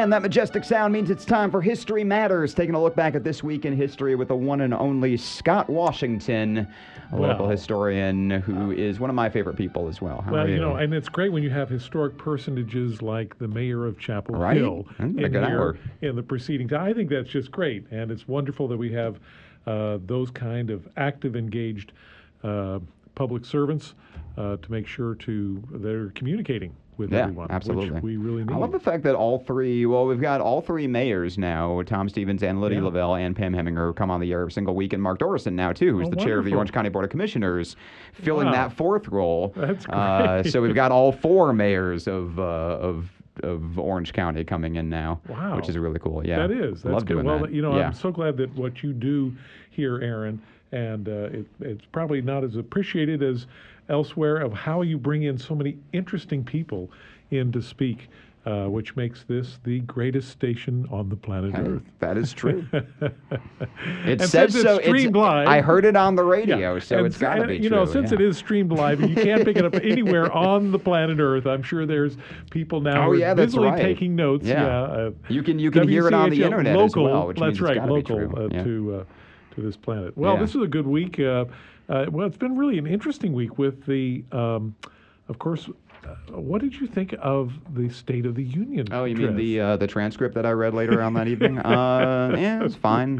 And that majestic sound means it's time for History Matters, taking a look back at this week in history with the one and only Scott Washington, a local historian who is one of my favorite people as well. How are you? And it's great when you have historic personages like the mayor of Chapel Hill in here in the proceedings. I think that's just great, and it's wonderful that we have those kind of active, engaged public servants to make sure they're communicating with everyone, absolutely. Which we really need. I love the fact that we've got all three mayors now, Tom Stevens and Lydia Lavelle and Pam Heminger, come on the air every single week, and Mark Dorison now, too, who's the chair of the Orange County Board of Commissioners, filling that fourth role. That's great. So we've got all four mayors of Orange County coming in now, which is really cool. Yeah, that is. That's love good. doing that. I'm so glad that what you do here, Aaron, and it's probably not as appreciated as elsewhere, of how you bring in so many interesting people in to speak, which makes this the greatest station on the planet Earth. That is true. It and says since so. It's streamed live. I heard it on the radio, so it's got to be true. Since it is streamed live, and you can't pick it up anywhere on the planet Earth, I'm sure there's people now visually taking notes. You can hear it on the internet local, as well, which means it's gotta be true. To this planet. Well, this is a good week. It's been really an interesting week with the, of course. What did you think of the State of the Union? Oh, you mean the transcript that I read later on that evening? Yeah, it's fine.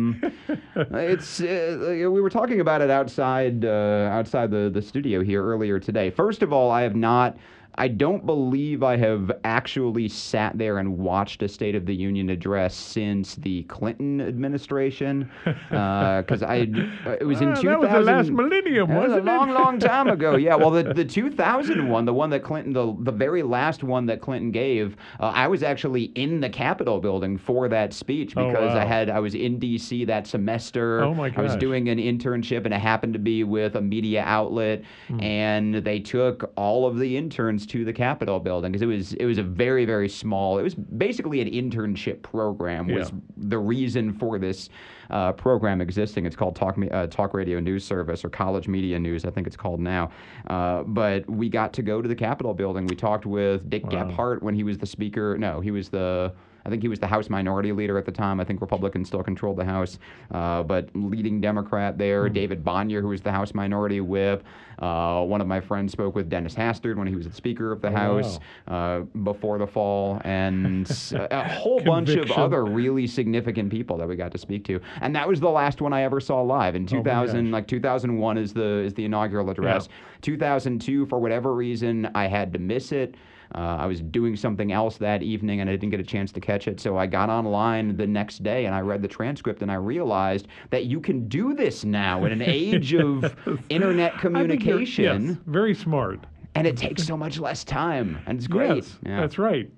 We were talking about it outside the studio here earlier today. First of all, I don't believe I have actually sat there and watched a State of the Union address since the Clinton administration, because it was in 2000. That was the last millennium, wasn't it? A long time ago. Yeah. Well, the 2000 one, the one that Clinton, the very last one that Clinton gave, I was actually in the Capitol building for that speech because I was in D.C. that semester. Oh my gosh. I was doing an internship, and it happened to be with a media outlet, and they took all of the interns to the Capitol building because it was a very, very small. It was basically an internship program. Was the reason for this program existing. It's called Talk Radio News Service, or College Media News, I think it's called now. But we got to go to the Capitol building. We talked with Dick Gephardt when he was the speaker. No, I think he was the House Minority Leader at the time. I think Republicans still controlled the House. But leading Democrat there, David Bonnier, who was the House Minority Whip. One of my friends spoke with Dennis Hastert when he was the Speaker of the House before the fall. And a whole bunch of other really significant people that we got to speak to. And that was the last one I ever saw live. In 2001 is the inaugural address. 2002, for whatever reason, I had to miss it. I was doing something else that evening, and I didn't get a chance to catch it. So I got online the next day, and I read the transcript, and I realized that you can do this now in an age of internet communication. Yes, very smart. And it takes so much less time, and it's great. Yes, that's right.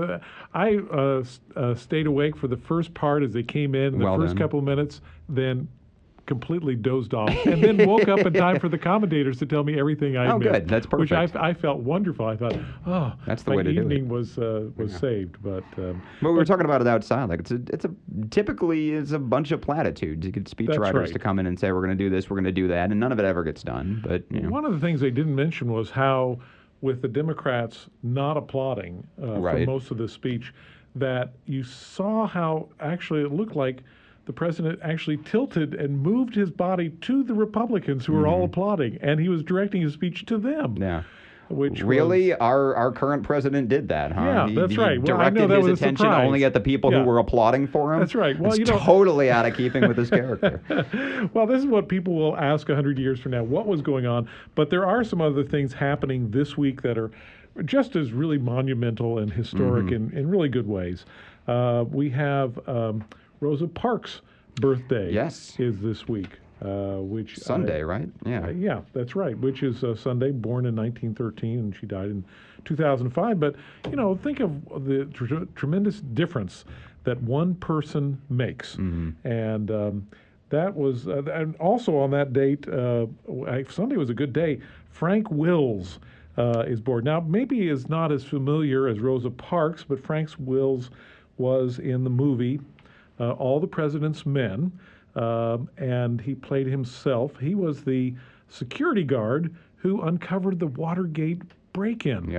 I stayed awake for the first part as they came in, the first couple of minutes, then completely dozed off, and then woke up in time for the commentators to tell me everything I missed. Oh, good. That's perfect. Which I felt wonderful. I thought, that's the way to do it. My evening was saved. But we were talking about it outside. Like typically it's a bunch of platitudes. You get speechwriters to come in and say, we're going to do this, we're going to do that, and none of it ever gets done. But one of the things they didn't mention was how, with the Democrats not applauding for most of the speech, that you saw how actually it looked like the president actually tilted and moved his body to the Republicans who were all applauding, and he was directing his speech to them. Yeah. Which our current president did that, huh? Yeah, that's right. Well, directed his attention only at the people who were applauding for him. That's right. Well, it's totally out of keeping with his character. Well, this is what people will ask 100 years from now. What was going on? But there are some other things happening this week that are just as really monumental and historic in really good ways. We have Rosa Parks' birthday is this week. Which Sunday, right? Yeah. Yeah, that's right. Which is Sunday, born in 1913, and she died in 2005. But, think of the tremendous difference that one person makes. And that was, and also on that date, Sunday was a good day, Frank Wills is born. Now, maybe he is not as familiar as Rosa Parks, but Frank Wills was in the movie All the President's Men. And he played himself. He was the security guard who uncovered the Watergate break-in.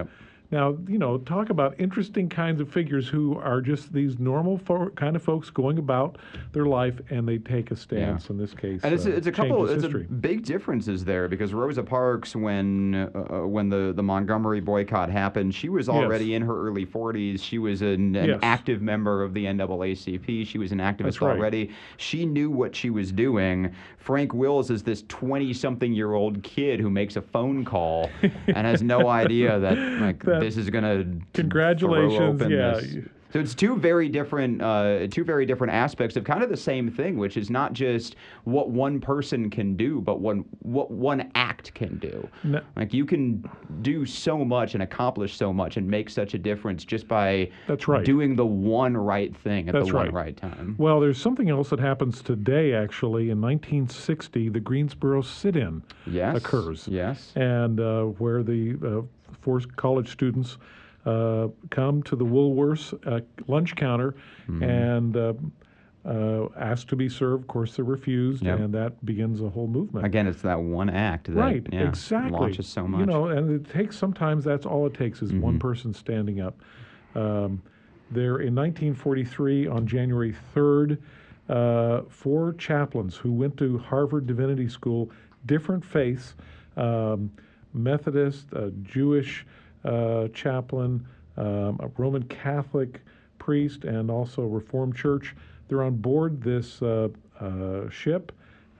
Now, talk about interesting kinds of figures who are just these normal kind of folks going about their life, and they take a stance. In this case, and it's a couple. changes It's history. big differences there because Rosa Parks, when the Montgomery boycott happened, she was already in her early 40s. She was an active member of the NAACP. She was an activist That's right. already. She knew what she was doing. Frank Wills is this 20-something-year-old kid who makes a phone call and has no idea that this is going to Congratulations, This. So it's two very different aspects of kind of the same thing, which is not just what one person can do, but what one act can do. No. Like you can do so much and accomplish so much and make such a difference just by doing the one right thing at the one right time. Well, there's something else that happens today, actually. In 1960, the Greensboro sit-in occurs. Yes. And where the 4 college students come to the Woolworths lunch counter and ask to be served. Of course, they're refused, and that begins a whole movement. Again, it's that one act that exactly. launches so much. And sometimes that's all it takes is one person standing up. There in 1943, on January 3rd, 4 chaplains who went to Harvard Divinity School, different faiths, Methodist, Jewish chaplain, a Roman Catholic priest, and also Reformed Church. They're on board this ship,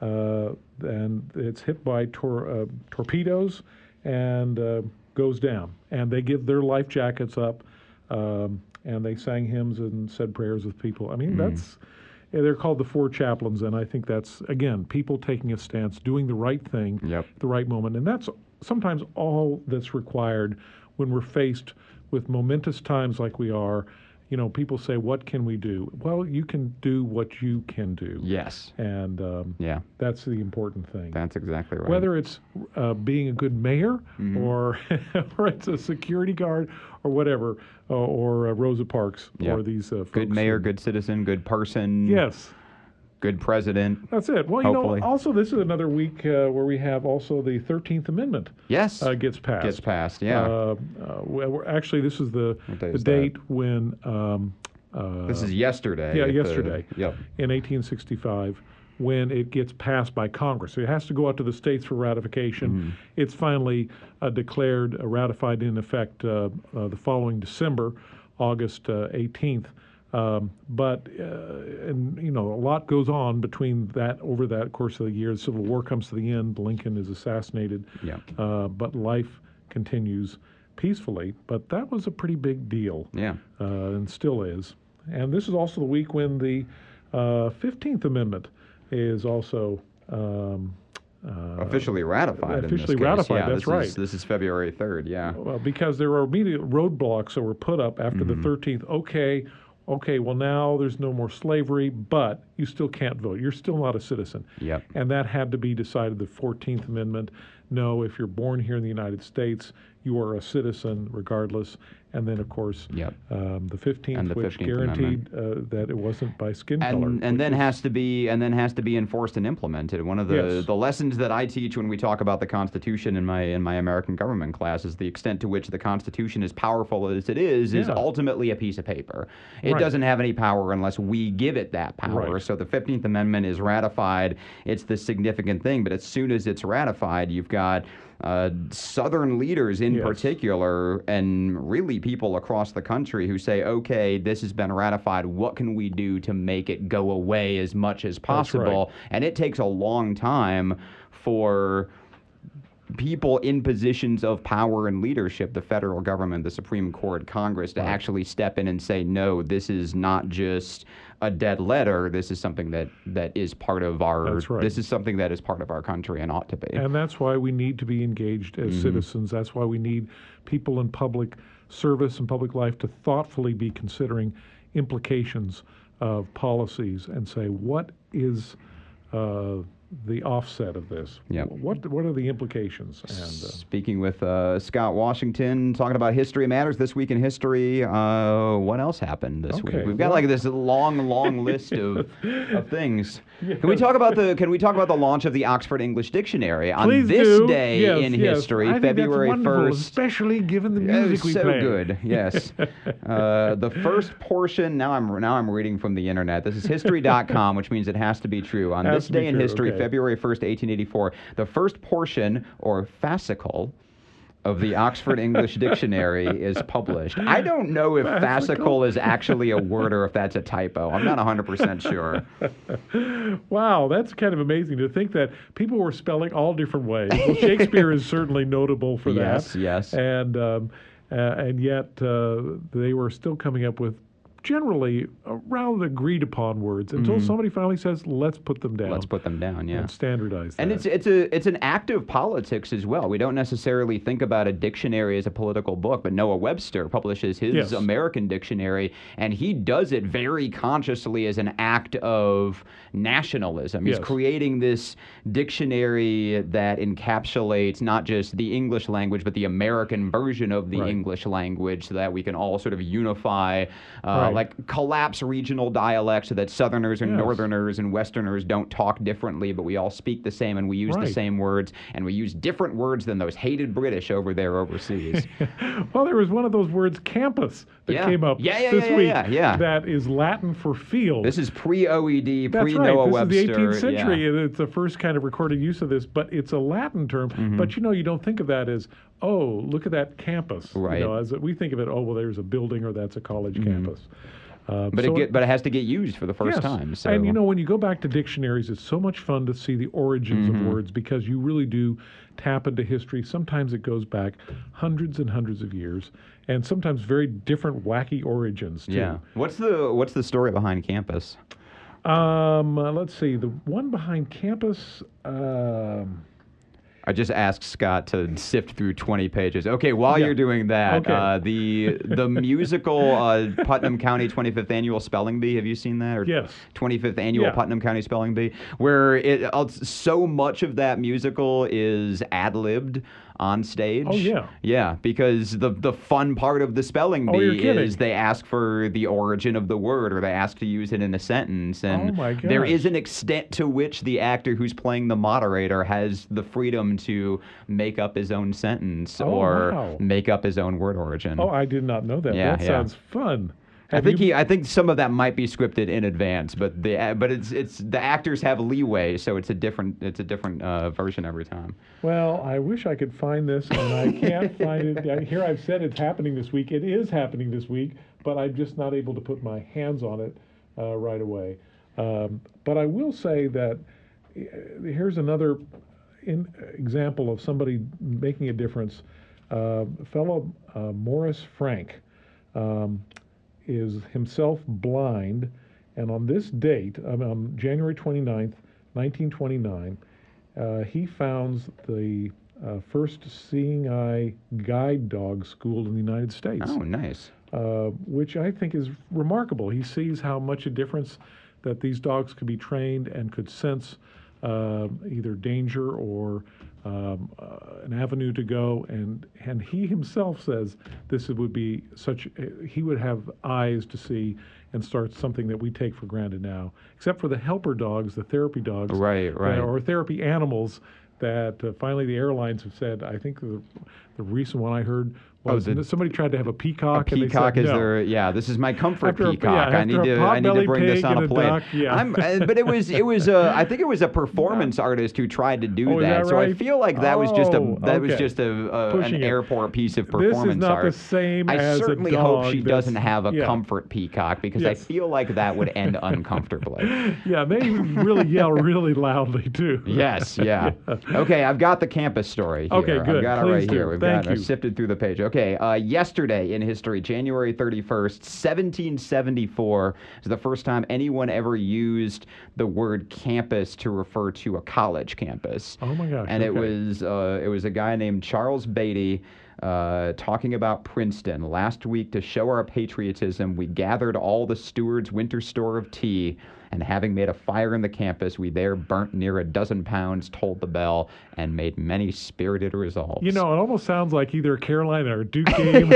and it's hit by torpedoes and goes down. And they give their life jackets up, and they sang hymns and said prayers with people. I mean, they're called the 4 chaplains, and I think that's, again, people taking a stance, doing the right thing at the right moment. And that's sometimes all that's required when we're faced with momentous times like we are. People say, what can we do? Well, you can do what you can do. Yes. And that's the important thing. That's exactly right. Whether it's being a good mayor or it's a security guard or whatever, or Rosa Parks or these folks. Good mayor, good citizen, good person. Yes. Good president. That's it. Well, hopefully. Also this is another week where we have also the 13th Amendment. Yes. Gets passed. Gets passed, yeah. Actually, this is the date when... this is yesterday. Yeah, yesterday. Yep. In 1865, when it gets passed by Congress. So it has to go out to the states for ratification. It's finally declared, ratified in effect the following December, August 18th. But a lot goes on between over that course of the year. The Civil War comes to the end. Lincoln is assassinated. But life continues peacefully. But that was a pretty big deal. And still is. And this is also the week when the 15th Amendment is also officially ratified. Officially in this case. ratified. That's right. This is February 3rd. Yeah. Well, because there were immediate roadblocks that were put up after the 13th. Okay, well, now there's no more slavery, but you still can't vote. You're still not a citizen. Yep. And that had to be decided, the 14th Amendment. No, if you're born here in the United States, you are a citizen regardless. And then, of course, the 15th, which 15th guaranteed that it wasn't by skin color. And then has to be enforced and implemented. One of the lessons that I teach when we talk about the Constitution in my American government class is the extent to which the Constitution, as powerful as it is ultimately a piece of paper. It doesn't have any power unless we give it that power. Right. So the 15th Amendment is ratified. It's the significant thing. But as soon as it's ratified, you've got Southern leaders in particular, and really people across the country who say, okay, this has been ratified. What can we do to make it go away as much as possible? That's right. And it takes a long time for people in positions of power and leadership, the federal government, the Supreme Court, Congress, to actually step in and say, no, this is not just a dead letter. This is something that is part of our. This is something that is part of our country and ought to be. And that's why we need to be engaged as citizens. That's why we need people in public service and public life to thoughtfully be considering implications of policies and say, what is the offset of this? Yep. What are the implications? And Speaking with Scott Washington, talking about History Matters this week in history. What else happened this week? We've got like this long list of things. Yes. Can we talk about the launch of the Oxford English Dictionary on Please this do. day Yes, in yes. history, I think February that's wonderful, 1st? especially given the It was music we so play. good, yes. The first portion. Now I'm reading from the internet. This is history.com, which means it has to be true. On this day in history, February 1st, 1884, the first portion or fascicle of the Oxford English Dictionary is published. I don't know if fascicle is actually a word or if that's a typo. I'm not 100% sure. Wow, that's kind of amazing to think that people were spelling all different ways. Well, Shakespeare is certainly notable for that. Yes. And yet they were still coming up with generally around agreed upon words until somebody finally says, let's put them down. Let's put them down, yeah. And standardize that. And it's an act of politics as well. We don't necessarily think about a dictionary as a political book, but Noah Webster publishes his American dictionary, and he does it very consciously as an act of nationalism. He's creating this dictionary that encapsulates not just the English language, but the American version of the English language so that we can all sort of unify like collapse regional dialects so that Southerners and Northerners and Westerners don't talk differently, but we all speak the same and we use the same words, and we use different words than those hated British over there overseas. Well, there was one of those words, campus, that came up this week. That is Latin for field. This is pre-OED, That's pre-Noah Webster. This is the 18th century, and it's the first kind of recorded use of this, but it's a Latin term. But, you don't think of that as, oh, look at that campus. Right. As we think of it, oh, well, there's a building or that's a college campus. But it has to get used for the first time. So. And when you go back to dictionaries, it's so much fun to see the origins of words because you really do tap into history. Sometimes it goes back hundreds and hundreds of years, and sometimes very different wacky origins too. Yeah. What's the story behind campus? Let's see. The one behind campus. I just asked Scott to sift through 20 pages. Okay, while you're doing that, the musical Putnam County 25th Annual Spelling Bee, have you seen that? Or 25th Annual Putnam County Spelling Bee, where so much of that musical is ad-libbed on stage. Oh, yeah. Yeah, because the fun part of the spelling bee is they ask for the origin of the word, or they ask to use it in a sentence. And there is an extent to which the actor who's playing the moderator has the freedom to make up his own sentence or make up his own word origin. Oh, I did not know that. That sounds fun. I think some of that might be scripted in advance, but it's the actors have leeway, so it's a different version every time. Well, I wish I could find this, and I can't find it. Here I've said it's happening this week. It is happening this week, but I'm just not able to put my hands on it right away. But I will say that here's another example of somebody making a difference. Fellow Morris Frank. Is himself blind, and on this date, on January 29th, 1929, he founds the first seeing eye guide dog school in the United States. Oh, nice. Which I think is remarkable. He sees how much a difference that these dogs could be trained and could sense either danger or an avenue to go, and he himself says this would be he would have eyes to see and start something that we take for granted now, except for the helper dogs, the therapy dogs, or therapy animals that finally the airlines have said. I think the recent one I heard was somebody tried to have a peacock. A peacock and they said, is no. their this is my comfort peacock. I need to bring this on a plane. Duck, but it was I think it was a performance artist who tried to do that. So I feel like that was just an airport piece of performance this is not art. The same I as certainly a dog hope she doesn't have a comfort peacock, because I feel like that would end uncomfortably. Yeah, they really yell really loudly too. Yes, yeah. Okay, I've got the campus story here. Okay, good. I've got it right here. Thank you. I've sifted through the page. Okay, yesterday in history, January 31st, 1774 is the first time anyone ever used the word campus to refer to a college campus. Oh my gosh. And it was a guy named Charles Beatty talking about Princeton. Last week, to show our patriotism, we gathered all the steward's winter store of tea and having made a fire in the campus, we there burnt near a dozen pounds, tolled the bell, and made many spirited resolves. You know, it almost sounds like either a Carolina or Duke game.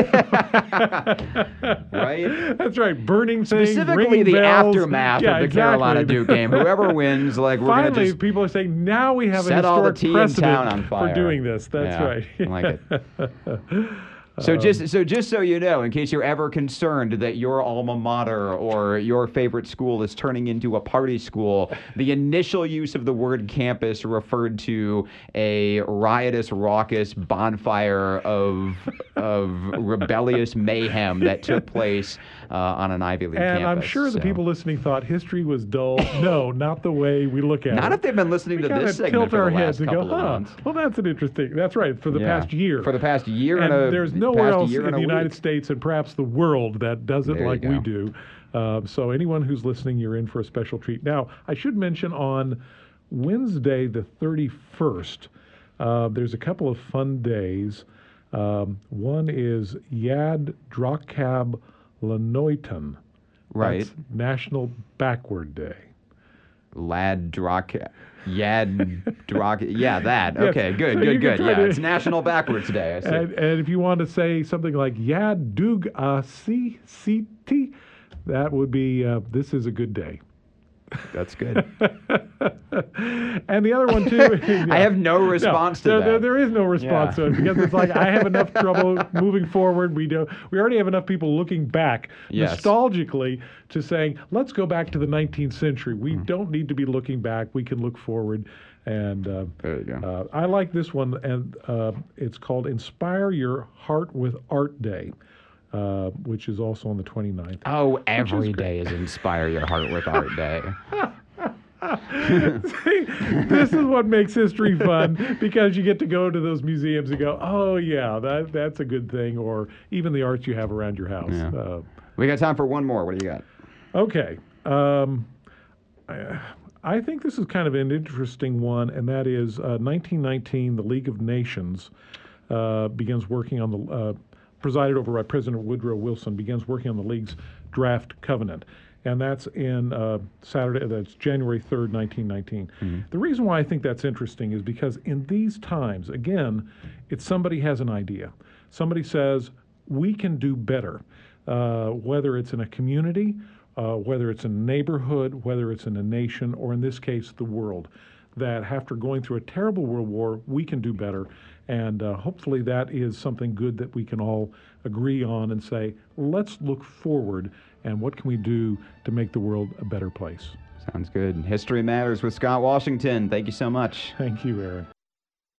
Right? That's right. Burning things, Specifically ringing the bells. aftermath Yeah, of the exactly. Carolina Duke game. Whoever wins, like, we're going to Finally, just people are saying, now we have a set all the historic tea in precedent town on fire. for doing this. That's Yeah, right. I like it. So just so you know, in case you're ever concerned that your alma mater or your favorite school is turning into a party school, the initial use of the word campus referred to a riotous, raucous bonfire of rebellious mayhem that took place on an Ivy League campus. And I'm sure the people listening thought history was dull. No, not the way we look at it. Not if they've been listening We to kinda this segment tilt for our the heads last and go, couple of months. Well, that's an interesting. That's right. For the past year. For the past year and and a there's nowhere past else year in and the a United week. States and perhaps the world that does it There you like we go. do. So anyone who's listening, you're in for a special treat. Now, I should mention on Wednesday, the 31st, there's a couple of fun days. One is Yad Drachab Lanoitan. Right. That's National Backward Day. Lad Drak, Yad Drak, yeah, that. Yes. Okay, good, So you good, can good. try Yeah, to- it's National Backwards Day. I see. And if you want to say something like Yad Dug CCT, that would be this is a good day. That's good. And the other one too. I have no response to that. There is no response Yeah. to it because it's like I have enough trouble moving forward. We already have enough people looking back Yes. nostalgically to saying, let's go back to the 19th century. We Hmm. don't need to be looking back. We can look forward. And There you go. I like this one, and it's called Inspire Your Heart with Art Day, which is also on the 29th. Oh, every day is Inspire Your Heart with Art Day. This is what makes history fun because you get to go to those museums and go, oh yeah, that's a good thing, or even the arts you have around your house. Yeah. We got time for one more. What do you got? Okay. I think this is kind of an interesting one, and that is 1919, the League of Nations begins working on the, presided over by President Woodrow Wilson, begins working on the League's draft covenant. And that's in that's January 3rd, 1919. The reason why I think that's interesting is because in these times, again, it's somebody has an idea. Somebody says, we can do better, whether it's in a community, whether it's in a neighborhood, whether it's in a nation, or in this case, the world, that after going through a terrible world war, we can do better. And hopefully that is something good that we can all agree on and say, let's look forward and what can we do to make the world a better place. Sounds good. History Matters with Scott Washington. Thank you so much. Thank you, Aaron.